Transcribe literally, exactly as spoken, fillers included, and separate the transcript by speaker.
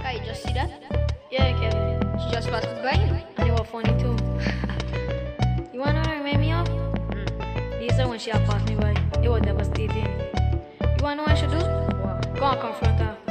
Speaker 1: Hey, you just see that?
Speaker 2: Yeah, Kevin.
Speaker 1: She just passed by you.
Speaker 2: And it was funny too. You wanna know what made me up?
Speaker 1: Mm.
Speaker 2: You said when she had passed me by, it was devastating. You wanna know what I should do?
Speaker 1: Wow.
Speaker 2: Go and confront her.